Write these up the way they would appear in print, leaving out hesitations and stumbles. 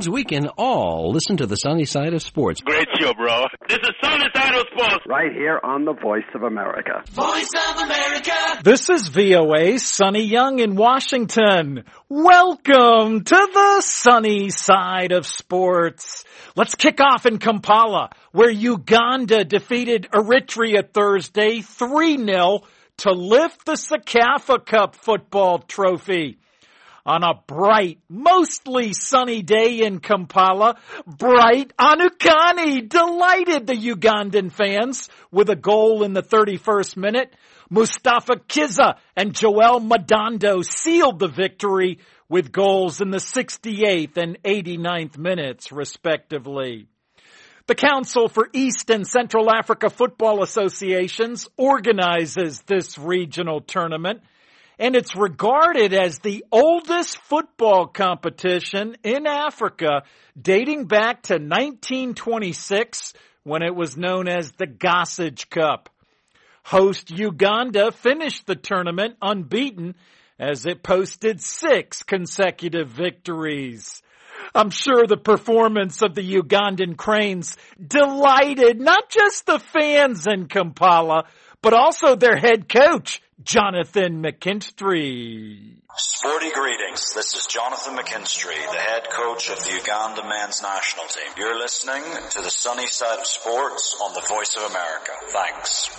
means we can all listen to the sunny side of sports. Great show, bro. This is Sunny Side of Sports. Right here on the Voice of America. Voice of America. This is VOA Sunny Young in Washington. Welcome to the sunny side of sports. Let's kick off in Kampala, where Uganda defeated Eritrea Thursday 3-0 to lift the Sekafa Cup football trophy. On a bright, mostly sunny day in Kampala, bright Anukani delighted the Ugandan fans with a goal in the 31st minute. Mustafa Kiza and Joel Madando sealed the victory with goals in the 68th and 89th minutes, respectively. The Council for East and Central Africa Football Associations organizes this regional tournament, and it's regarded as the oldest football competition in Africa, dating back to 1926 when it was known as the Gossage Cup. Host Uganda finished the tournament unbeaten as it posted 6 consecutive victories. I'm sure the performance of the Ugandan Cranes delighted not just the fans in Kampala, but also their head coach, Jonathan McKinstry. Sporty greetings. This is Jonathan McKinstry, the head coach of the Uganda men's national team. You're listening to the sunny side of sports on the Voice of America. Thanks.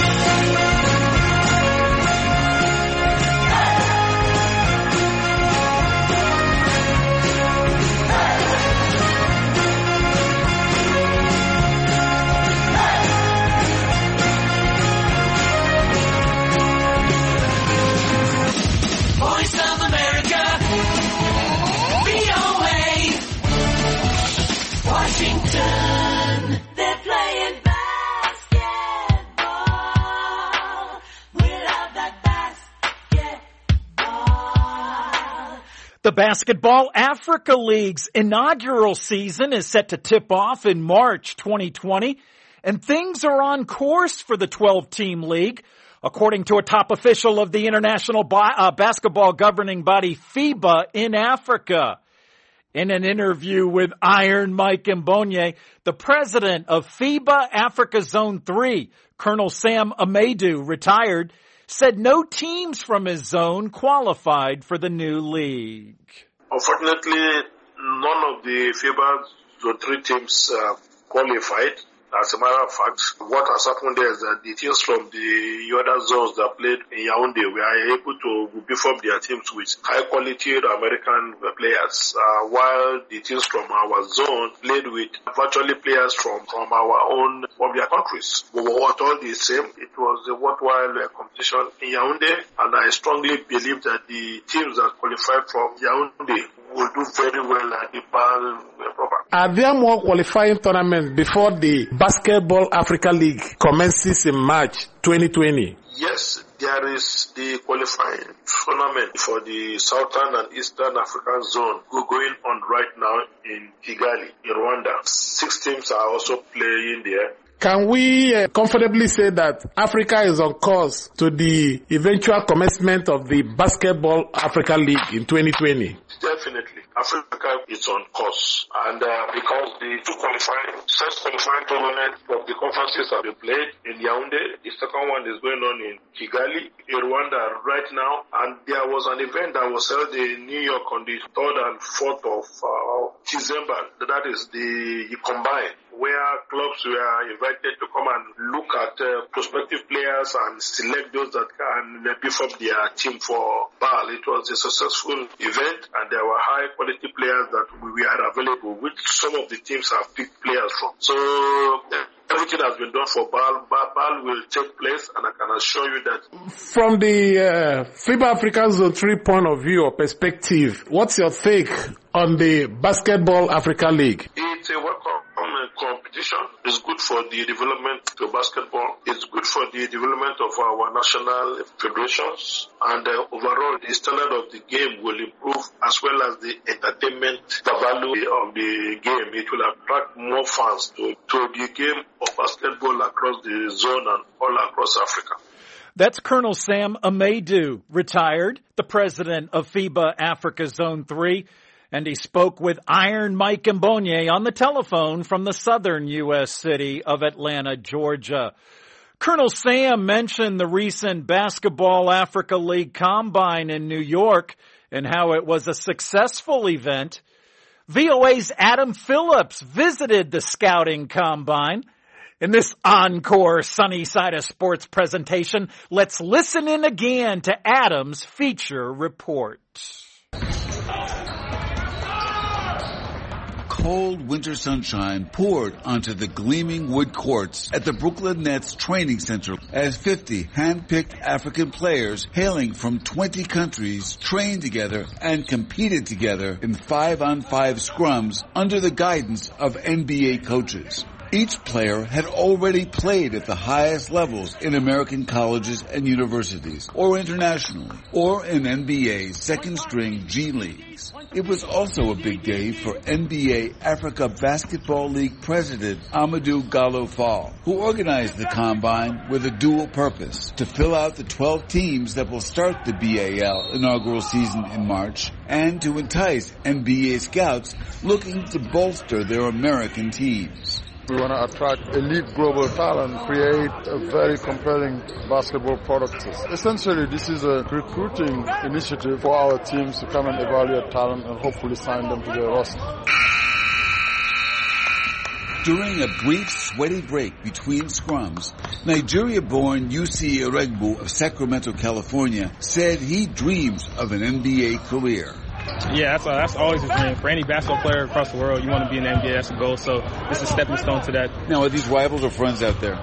Voice of America. VOA. Washington. They're playing basketball. We love that basketball. The Basketball Africa League's inaugural season is set to tip off in March 2020, and things are on course for the 12-team league, according to a top official of the international basketball governing body FIBA in Africa. In an interview with Iron Mike Mbonye, the president of FIBA Africa Zone 3, Colonel Sam Amadou, retired, said no teams from his zone qualified for the new league. Unfortunately, none of the FIBA Zone 3 teams qualified. As a matter of fact, what has happened there is that the teams from the other zones that played in Yaoundé were able to beef up their teams with high-quality American players, while the teams from our zone played with virtually players from their countries. But what all the same, it was a worthwhile competition in Yaoundé, and I strongly believe that the teams that qualified from Yaoundé will do very well at the BAL program. Are there more qualifying tournaments before the Basketball Africa League commences in March 2020? Yes, there is the qualifying tournament for the Southern and Eastern African zone going on right now in Kigali, in Rwanda. 6 teams are also playing there. Can we comfortably say that Africa is on course to the eventual commencement of the Basketball Africa League in 2020? Definitely. Africa is on course. And because the first qualifying tournament of the conferences have been played in Yaoundé, the second one is going on in Kigali, in Rwanda right now. And there was an event that was held in New York on the 3rd and 4th of December. That is the combine, where clubs were invited to come and look at prospective players and select those that can beef up their team for BAL. It was a successful event, and there were high-quality players that were available, which some of the teams have picked players from. So everything has been done for BAL. BAL will take place, and I can assure you that. From the FIBA Africa Zone 3 point of view or perspective, what's your take on the Basketball Africa League? It's a welcome competition. It's good for the development of basketball. It's good for the development of our national federations. And overall, the standard of the game will improve, as well as the entertainment value of the game. It will attract more fans to the game of basketball across the zone and all across Africa. That's Colonel Sam Amadou, retired, the president of FIBA Africa Zone 3. And he spoke with Iron Mike Mbonye on the telephone from the southern U.S. city of Atlanta, Georgia. Colonel Sam mentioned the recent Basketball Africa League Combine in New York and how it was a successful event. VOA's Adam Phillips visited the Scouting Combine. In this encore Sunny Side of Sports presentation, let's listen in again to Adam's feature report. Cold winter sunshine poured onto the gleaming wood courts at the Brooklyn Nets training center as 50 hand-picked African players hailing from 20 countries trained together and competed together in 5-on-5 scrums under the guidance of NBA coaches. Each player had already played at the highest levels in American colleges and universities, or internationally, or in NBA's second-string G Leagues. It was also a big day for NBA Africa Basketball League President Amadou Gallo Fall, who organized the Combine with a dual purpose, to fill out the 12 teams that will start the BAL inaugural season in March, and to entice NBA scouts looking to bolster their American teams. We want to attract elite global talent, create a very compelling basketball product. Essentially, this is a recruiting initiative for our teams to come and evaluate talent and hopefully sign them to their roster. During a brief, sweaty break between scrums, Nigeria-born UC Eregbu of Sacramento, California, said he dreams of an NBA career. Yeah, that's always a dream. For any basketball player across the world, you want to be in the NBA, that's the goal. So it's a stepping stone to that. Now, are these rivals or friends out there?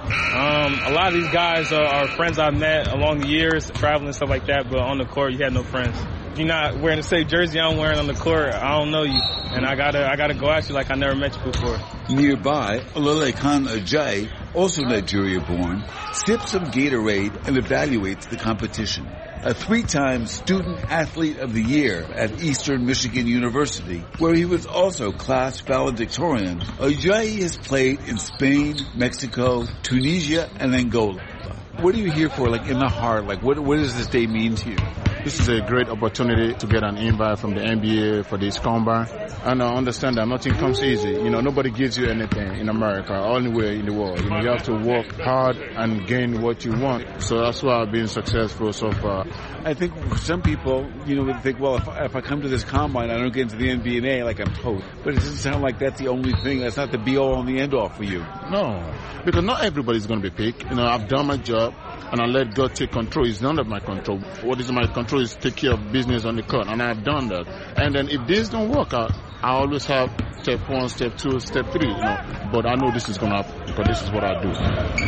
A lot of these guys are friends I've met along the years, traveling and stuff like that, but on the court, you had no friends. If you're not wearing the same jersey I'm wearing on the court, I don't know you. And I gotta go at you like I never met you before. Nearby, Olalekan Ajayi, also Nigeria-born, sips some Gatorade and evaluates the competition. A 3-time Student Athlete of the Year at Eastern Michigan University, where he was also class valedictorian, Ajayi has played in Spain, Mexico, Tunisia, and Angola. What are you here for, like in the heart? Like, what does this day mean to you? This is a great opportunity to get an invite from the NBA for this combine. And I understand that nothing comes easy. You know, nobody gives you anything in America or anywhere in the world. You know, you have to work hard and gain what you want. So that's why I've been successful so far. I think for some people, you know, would think, well, if I come to this combine, I don't get into the NBA like I'm told. But it doesn't sound like that's the only thing. That's not the be-all and the end-all for you. No, because not everybody's going to be picked. You know, I've done my job. And I let God take control. It's none of my control. What is my control is take care of business on the court. And I've done that. And then if this don't work out, I always have step 1, step 2, step 3, you know. But I know this is going to happen because this is what I do.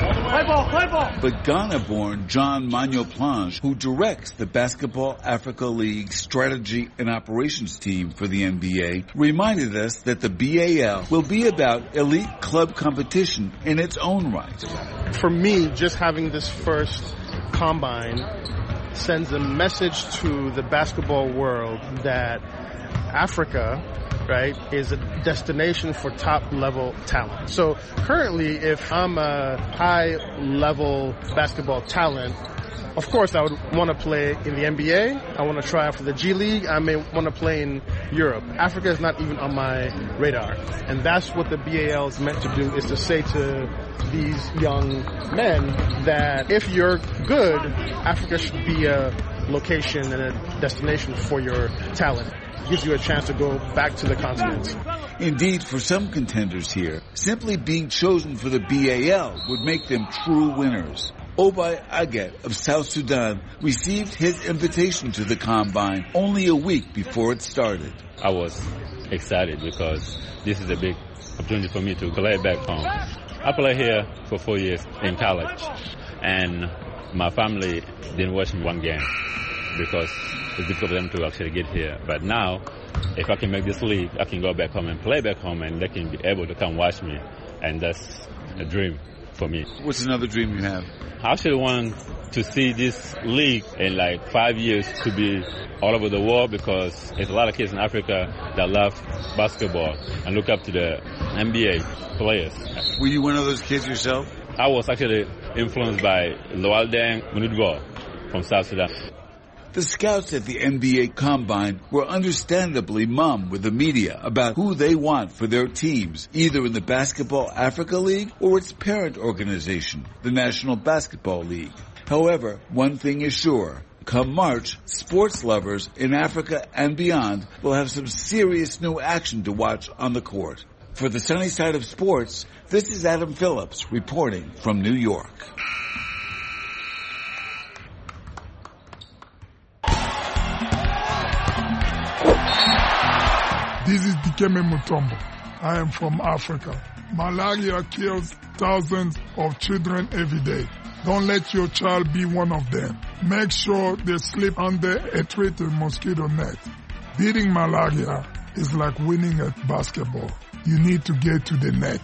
Play ball. But Ghana-born John Magno-Plange, who directs the Basketball Africa League strategy and operations team for the NBA, reminded us that the BAL will be about elite club competition in its own right. For me, just having this first combine sends a message to the basketball world that Africa, right, is a destination for top-level talent. So currently, if I'm a high-level basketball talent, of course I would want to play in the NBA. I want to try out for the G League. I may want to play in Europe. Africa is not even on my radar. And that's what the BAL is meant to do, is to say to these young men that if you're good, Africa should be a location and a destination for your talent. Gives you a chance to go back to the continent. Indeed, for some contenders here, simply being chosen for the BAL would make them true winners. Obay Aget of South Sudan received his invitation to the Combine only a week before it started. I was excited because this is a big opportunity for me to play back home. I played here for 4 years in college, and my family didn't watch me one game because it's difficult for them to actually get here. But now, if I can make this league, I can go back home and play back home, and they can be able to come watch me, and that's a dream for me. What's another dream you have? I actually want to see this league in like 5 years to be all over the world, because there's a lot of kids in Africa that love basketball and look up to the NBA players. Were you one of those kids yourself? I was actually influenced by Lawal Deng Munudgo from South Sudan. The scouts at the NBA Combine were understandably mum with the media about who they want for their teams, either in the Basketball Africa League or its parent organization, the National Basketball League. However, one thing is sure. Come March, sports lovers in Africa and beyond will have some serious new action to watch on the court. For the Sunny Side of Sports, this is Adam Phillips reporting from New York. This is Dikembe Mutombo. I am from Africa. Malaria kills thousands of children every day. Don't let your child be one of them. Make sure they sleep under a treated mosquito net. Beating malaria is like winning at basketball. You need to get to the net.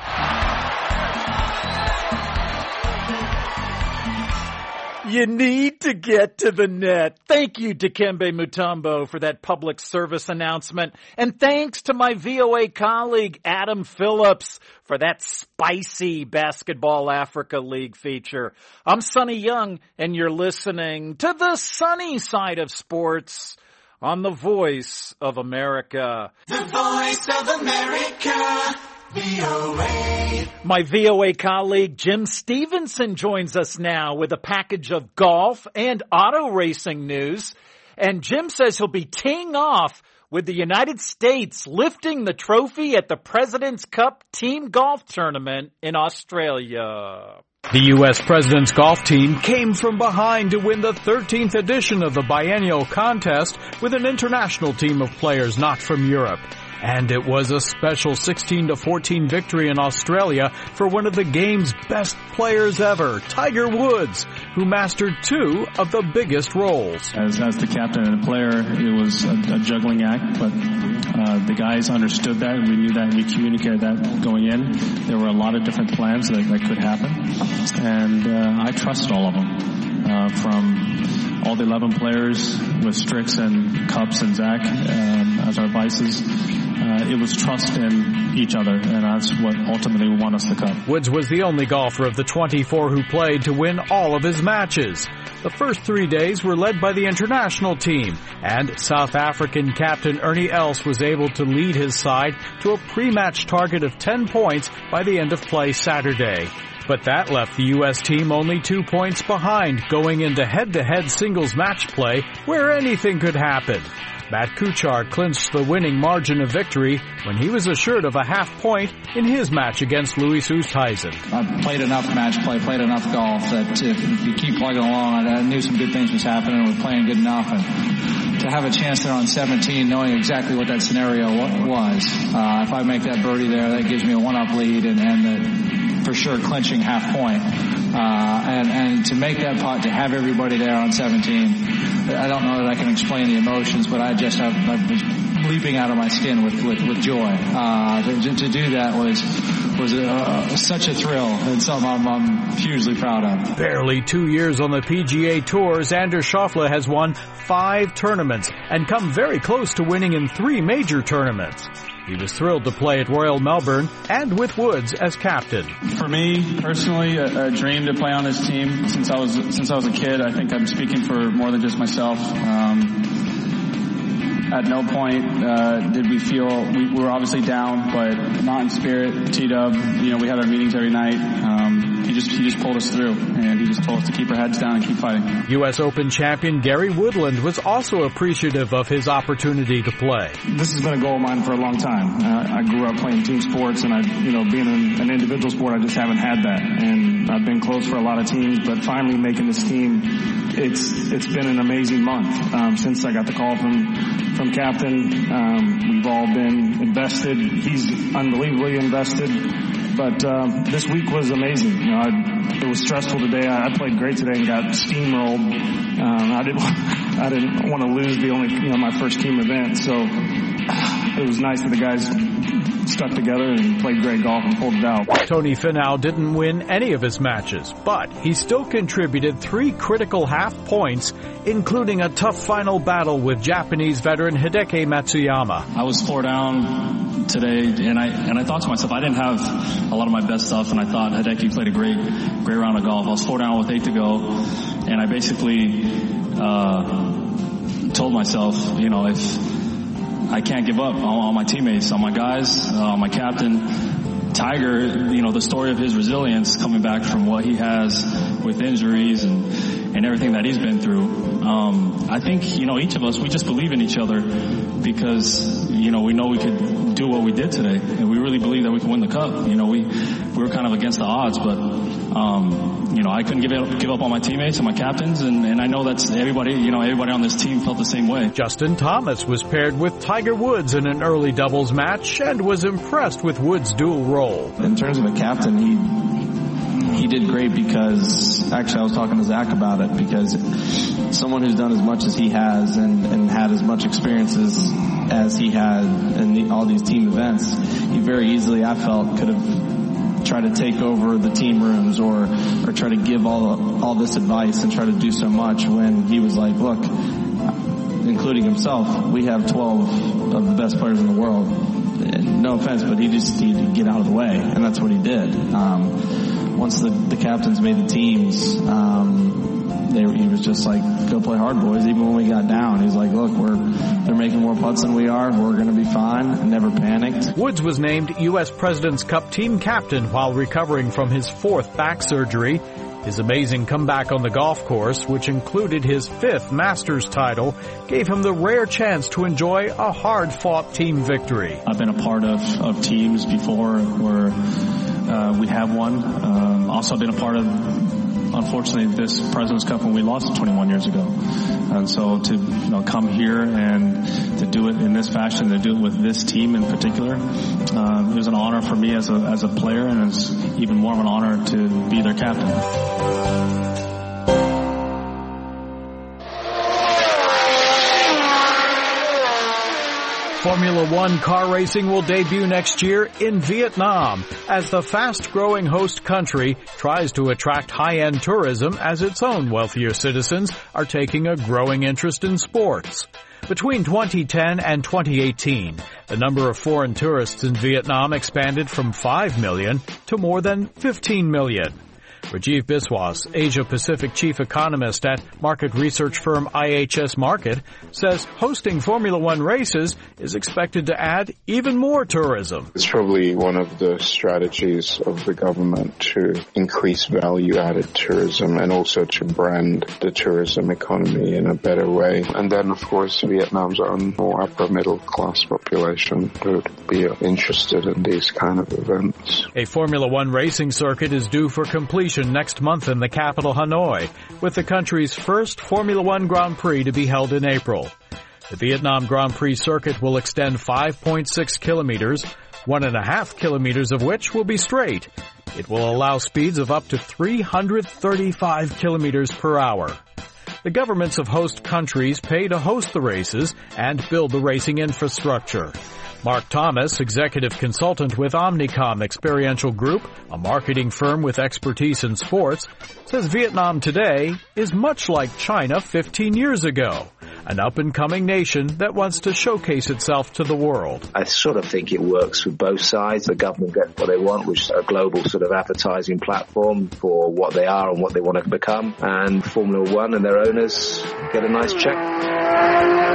You need to get to the net. Thank you, Dikembe Mutombo, for that public service announcement. And thanks to my VOA colleague, Adam Phillips, for that spicy Basketball Africa League feature. I'm Sonny Young, and you're listening to the Sunny Side of Sports on the Voice of America. The Voice of America. VOA. My VOA colleague Jim Stevenson joins us now with a package of golf and auto racing news. And Jim says he'll be teeing off with the United States lifting the trophy at the President's Cup Team Golf Tournament in Australia. The U.S. President's Golf Team came from behind to win the 13th edition of the biennial contest with an international team of players not from Europe. And it was a special 16-14 victory in Australia for one of the game's best players ever, Tiger Woods, who mastered two of the biggest roles. As the captain and the player, it was a juggling act, but the guys understood that, and we knew that, and we communicated that going in. There were a lot of different plans that could happen, and I trusted all of them. From all the 11 players with Strix and Cups and Zach as our vices. It was trust in each other, and that's what ultimately won us the cup. Woods was the only golfer of the 24 who played to win all of his matches. The first 3 days were led by the international team, and South African captain Ernie Els was able to lead his side to a pre-match target of 10 points by the end of play Saturday. But that left the U.S. team only 2 points behind going into head-to-head singles match play where anything could happen. Matt Kuchar clinched the winning margin of victory when he was assured of a half point in his match against Louis Oosthuizen. I played enough match play, played enough golf that if you keep plugging along, I knew some good things was happening and we're playing good enough. And to have a chance there on 17, knowing exactly what that scenario was, if I make that birdie there, that gives me a one-up lead and for sure clinching half point. And to make that putt, to have everybody there on 17, I don't know that I can explain the emotions, but I was leaping out of my skin with joy. To do that was such a thrill and something I'm hugely proud of. Barely 2 years on the PGA Tour, Xander Schauffele has won 5 tournaments and come very close to winning in 3 major tournaments. He was thrilled to play at Royal Melbourne and with Woods as captain. For me, personally, a dream to play on this team since I was a kid. I think I'm speaking for more than just myself. At no point did we feel we were obviously down, but not in spirit. T-Dub, we had our meetings every night. He just pulled us through, and he just told us to keep our heads down and keep fighting. U.S. Open champion Gary Woodland was also appreciative of his opportunity to play. This has been a goal of mine for a long time. I grew up playing team sports, and being an individual sport, I just haven't had that. And I've been close for a lot of teams, but finally making this team, it's been an amazing month since I got the call from captain. We've all been invested. He's unbelievably invested. But this week was amazing. It was stressful today. I played great today and got steamrolled. I didn't want to lose my first team event. So it was nice that the guys stuck together and played great golf and pulled it out. Tony Finau didn't win any of his matches, but he still contributed 3 critical half points, including a tough final battle with Japanese veteran Hideki Matsuyama. I was 4 down today, and I thought to myself, I didn't have a lot of my best stuff, and I thought Hideki played a great round of golf. I was 4 down with 8 to go, and I basically told myself, if I can't give up on my teammates, on my guys, on my captain. Tiger, the story of his resilience coming back from what he has with injuries and everything that he's been through. I think, each of us, we just believe in each other because, we know we could do what we did today. And we really believe that we can win the cup. We were kind of against the odds, but, I couldn't give up on my teammates and my captains. And I know that's everybody on this team felt the same way. Justin Thomas was paired with Tiger Woods in an early doubles match and was impressed with Woods' dual role. In terms of a captain, he did great because, actually I was talking to Zach about it, because someone who's done as much as he has and had as much experiences as he had in all these team events, he very easily, I felt, could have tried to take over the team rooms or try to give all this advice and try to do so much, when he was like, look, including himself, we have 12 of the best players in the world. No offense, but he just needed to get out of the way, and that's what he did. Once the captains made the teams, he was just like, go play hard, boys. Even when we got down, he's like, look, they're making more putts than we are. We're going to be fine. And never panicked. Woods was named U.S. President's Cup team captain while recovering from his 4th back surgery. His amazing comeback on the golf course, which included his 5th Masters title, gave him the rare chance to enjoy a hard-fought team victory. I've been a part of teams before where we have won. Also been a part of, unfortunately, this President's Cup when we lost it 21 years ago. And so to come here and to do it in this fashion, to do it with this team in particular, it was an honor for me as a player, and it's even more of an honor to be their captain. Formula One car racing will debut next year in Vietnam as the fast-growing host country tries to attract high-end tourism as its own wealthier citizens are taking a growing interest in sports. Between 2010 and 2018, the number of foreign tourists in Vietnam expanded from 5 million to more than 15 million. Rajiv Biswas, Asia-Pacific chief economist at market research firm IHS Markit, says hosting Formula One races is expected to add even more tourism. It's probably one of the strategies of the government to increase value-added tourism and also to brand the tourism economy in a better way. And then, of course, Vietnam's own more upper-middle-class population would be interested in these kind of events. A Formula One racing circuit is due for completion next month in the capital, Hanoi, with the country's first Formula One Grand Prix to be held in April. The Vietnam Grand Prix circuit will extend 5.6 kilometers, 1.5 kilometers of which will be straight. It will allow speeds of up to 335 kilometers per hour. The governments of host countries pay to host the races and build the racing infrastructure. Mark Thomas, executive consultant with Omnicom Experiential Group, a marketing firm with expertise in sports, says Vietnam today is much like China 15 years ago, an up-and-coming nation that wants to showcase itself to the world. I sort of think it works for both sides. The government gets what they want, which is a global sort of advertising platform for what they are and what they want to become, and Formula One and their owners get a nice check.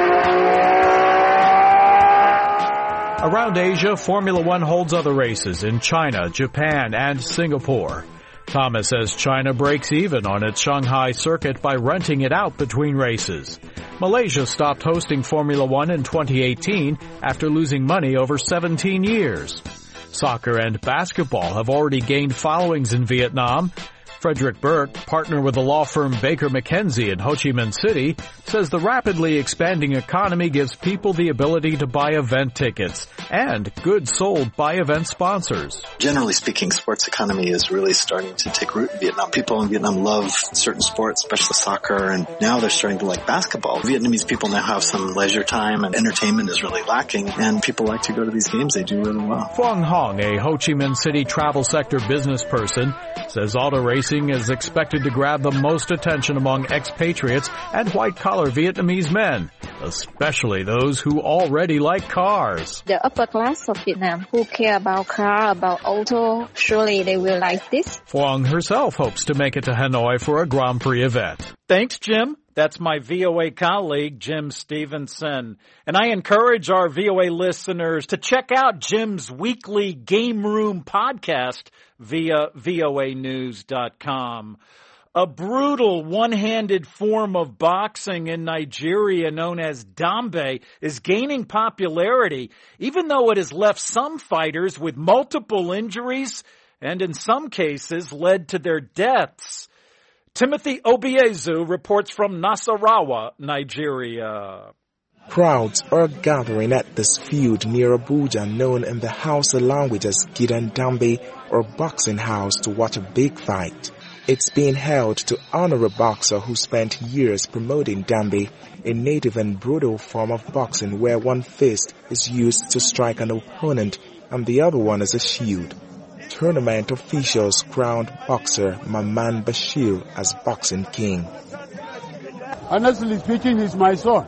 Around Asia, Formula One holds other races in China, Japan, and Singapore. Thomas says China breaks even on its Shanghai circuit by renting it out between races. Malaysia stopped hosting Formula One in 2018 after losing money over 17 years. Soccer and basketball have already gained followings in Vietnam. Frederick Burke, partner with the law firm Baker McKenzie in Ho Chi Minh City, says the rapidly expanding economy gives people the ability to buy event tickets and goods sold by event sponsors. Generally speaking, sports economy is really starting to take root in Vietnam. People in Vietnam love certain sports, especially soccer, and now they're starting to like basketball. Vietnamese people now have some leisure time, and entertainment is really lacking, and people like to go to these games. They do really well. Phuong Hong, a Ho Chi Minh City travel sector business person, says auto racing is expected to grab the most attention among expatriates and white-collar Vietnamese men, especially those who already like cars. The upper class of Vietnam who care about car, about auto, surely they will like this. Phuong herself hopes to make it to Hanoi for a Grand Prix event. Thanks, Jim. That's my VOA colleague, Jim Stevenson. And I encourage our VOA listeners to check out Jim's weekly Game Room podcast via voanews.com. A brutal one-handed form of boxing in Nigeria known as Dambe is gaining popularity, even though it has left some fighters with multiple injuries and in some cases led to their deaths. Timothy Obiezu reports from Nasarawa, Nigeria. Crowds are gathering at this field near Abuja known in the Hausa language as Gidan Dambe or Boxing House to watch a big fight. It's being held to honor a boxer who spent years promoting Dambe, a native and brutal form of boxing where one fist is used to strike an opponent and the other one as a shield. Tournament officials crowned boxer Maman Bashir as boxing king. Honestly speaking, he's my son.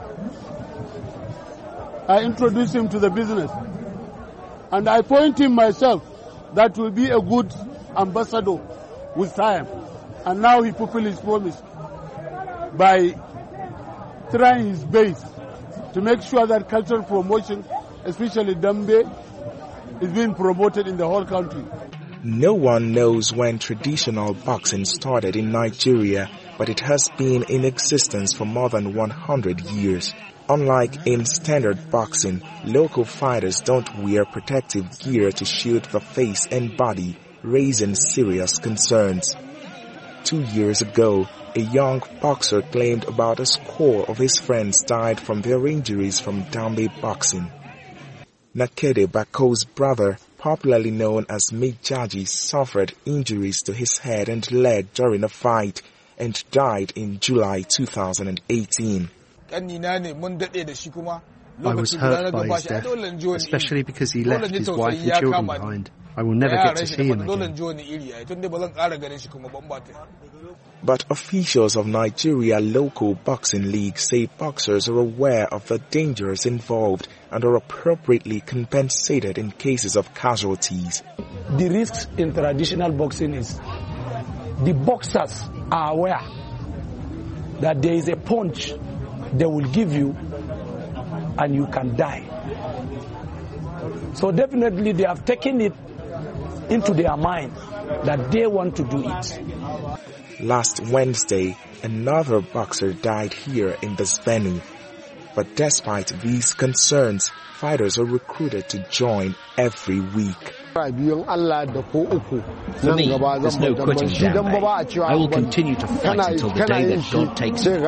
I introduced him to the business. And I point him myself that will be a good ambassador with time. And now he fulfilled his promise by trying his best to make sure that cultural promotion, especially Dambe, is being promoted in the whole country. No one knows when traditional boxing started in Nigeria, but it has been in existence for more than 100 years. Unlike in standard boxing, local fighters don't wear protective gear to shield the face and body, raising serious concerns. 2 years ago, a young boxer claimed about a score of his friends died from their injuries from Dambe boxing. Nakede Bako's brother, popularly known as Mijaji, suffered injuries to his head and leg during a fight and died in July 2018. I was hurt by his death, especially because he left his wife and children behind. I will never get to see him again. But officials of Nigeria local boxing league say boxers are aware of the dangers involved and are appropriately compensated in cases of casualties. The risks in traditional boxing is the boxers are aware that there is a punch they will give you and you can die. So definitely they have taken it into their mind that they want to do it. Last Wednesday, another boxer died here in this venue. But despite these concerns, fighters are recruited to join every week. For me, there's no quitting Dambe. I will continue to fight until the day that God takes me.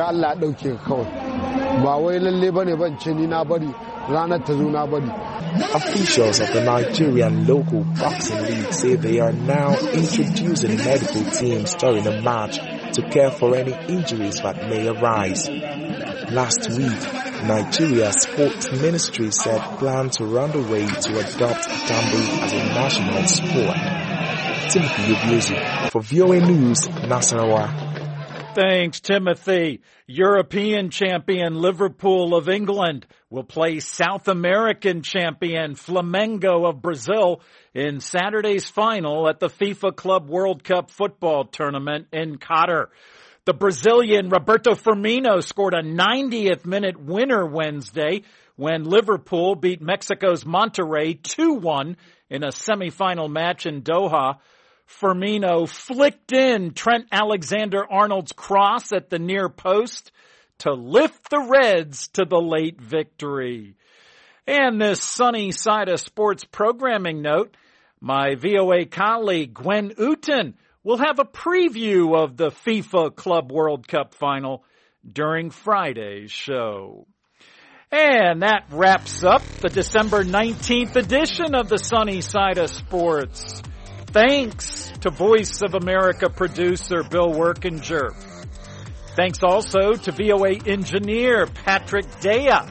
Officials of the Nigerian local boxing league say they are now introducing medical teams during a match to care for any injuries that may arise. Last week, Nigeria's sports ministry said plans were underway to adopt Dambe as a national sport. Timothy Obiezu for VOA News, Nasarawa. Thanks, Timothy. European champion Liverpool of England will play South American champion Flamengo of Brazil in Saturday's final at the FIFA Club World Cup football tournament in Qatar. The Brazilian Roberto Firmino scored a 90th minute winner Wednesday when Liverpool beat Mexico's Monterrey 2-1 in a semifinal match in Doha. Firmino flicked in Trent Alexander-Arnold's cross at the near post to lift the Reds to the late victory. And this Sunny Side of Sports programming note, my VOA colleague Gwen Uten will have a preview of the FIFA Club World Cup final during Friday's show. And that wraps up the December 19th edition of the Sunny Side of Sports. Thanks to Voice of America producer Bill Workinger. Thanks also to VOA engineer Patrick Dea.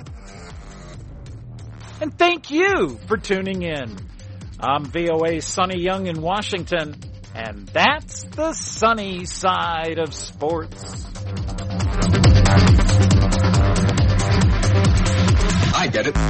And thank you for tuning in. I'm VOA's Sonny Young in Washington, and that's the Sunny Side of Sports. I get it.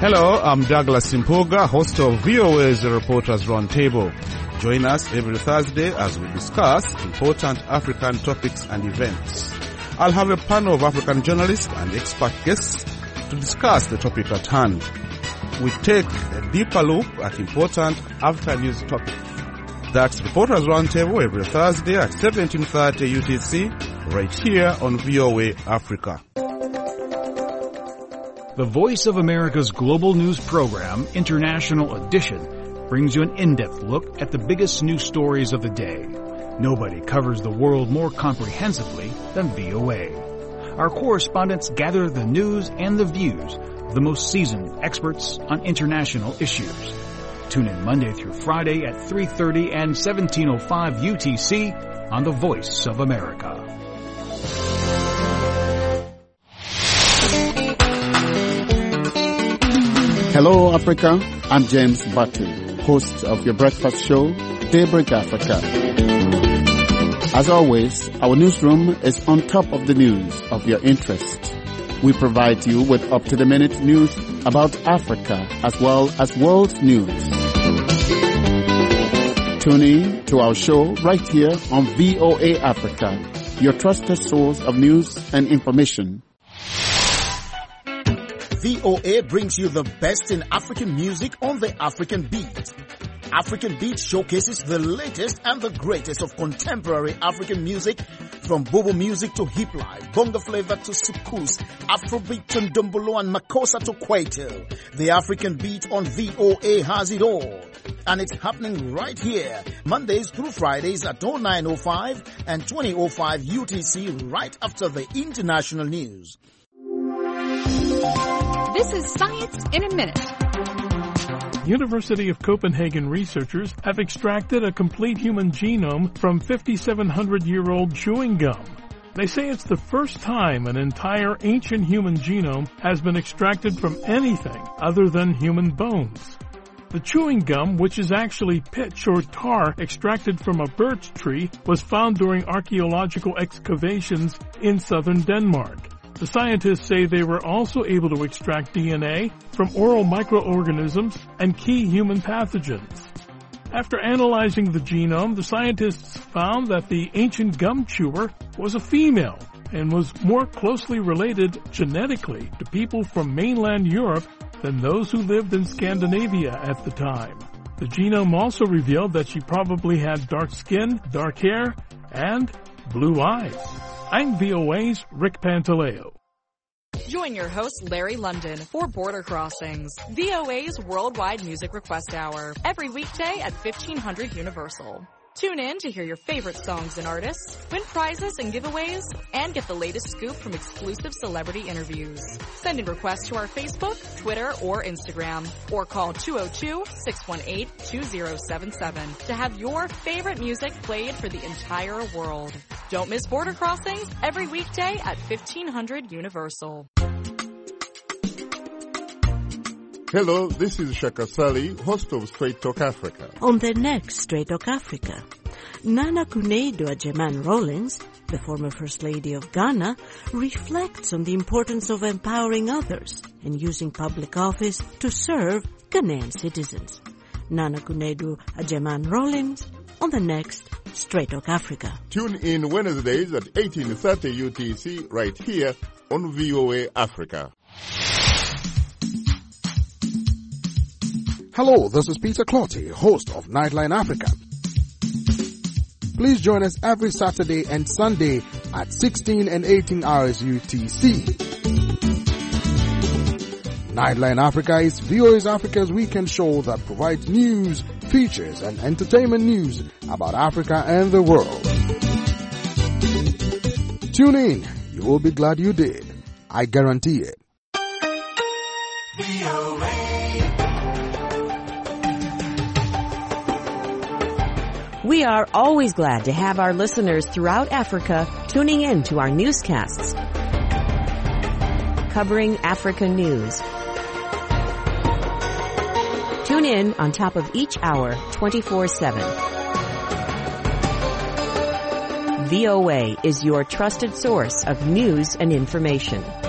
Hello, I'm Douglas Simpoga, host of VOA's Reporters Roundtable. Join us every Thursday as we discuss important African topics and events. I'll have a panel of African journalists and expert guests to discuss the topic at hand. We take a deeper look at important African news topics. That's Reporters Roundtable every Thursday at 17:30 UTC, right here on VOA Africa. The Voice of America's global news program, International Edition, brings you an in-depth look at the biggest news stories of the day. Nobody covers the world more comprehensively than VOA. Our correspondents gather the news and the views of the most seasoned experts on international issues. Tune in Monday through Friday at 3:30 and 17:05 UTC on The Voice of America. Hello, Africa. I'm James Butty, host of your breakfast show, Daybreak Africa. As always, our newsroom is on top of the news of your interest. We provide you with up-to-the-minute news about Africa as well as world news. Tune in to our show right here on VOA Africa, your trusted source of news and information. VOA brings you the best in African music on the African Beat. African Beat showcases the latest and the greatest of contemporary African music, from Bobo music to hip life, bongo flavor to soukous, Afrobeat to ndombolo and makossa to kwaito. The African Beat on VOA has it all. And it's happening right here, Mondays through Fridays at 09:05 and 20:05 UTC, right after the international news. This is Science in a Minute. University of Copenhagen researchers have extracted a complete human genome from 5,700-year-old chewing gum. They say it's the first time an entire ancient human genome has been extracted from anything other than human bones. The chewing gum, which is actually pitch or tar extracted from a birch tree, was found during archaeological excavations in southern Denmark. The scientists say they were also able to extract DNA from oral microorganisms and key human pathogens. After analyzing the genome, the scientists found that the ancient gum chewer was a female and was more closely related genetically to people from mainland Europe than those who lived in Scandinavia at the time. The genome also revealed that she probably had dark skin, dark hair, and blue eyes. I'm VOA's Rick Pantaleo. Join your host, Larry London, for Border Crossings, VOA's worldwide music request hour, every weekday at 1500 Universal. Tune in to hear your favorite songs and artists, win prizes and giveaways, and get the latest scoop from exclusive celebrity interviews. Send in requests to our Facebook, Twitter, or Instagram, or call 202-618-2077 to have your favorite music played for the entire world. Don't miss Border Crossings every weekday at 1500 Universal. Hello, this is Shaka Sali, host of Straight Talk Africa. On the next Straight Talk Africa, Nana Akufo-Addo Rawlings, the former First Lady of Ghana, reflects on the importance of empowering others and using public office to serve Ghanaian citizens. Nana Akufo-Addo Rawlings on the next Straight Talk Africa. Tune in Wednesdays at 18:30 UTC right here on VOA Africa. Hello, this is Peter Clotty, host of Nightline Africa. Please join us every Saturday and Sunday at 16 and 18 hours UTC. Nightline Africa is VOA's Africa's weekend show that provides news, features, and entertainment news about Africa and the world. Tune in. You will be glad you did. I guarantee it. We are always glad to have our listeners throughout Africa tuning in to our newscasts, covering Africa news. Tune in on top of each hour, 24/7. VOA is your trusted source of news and information.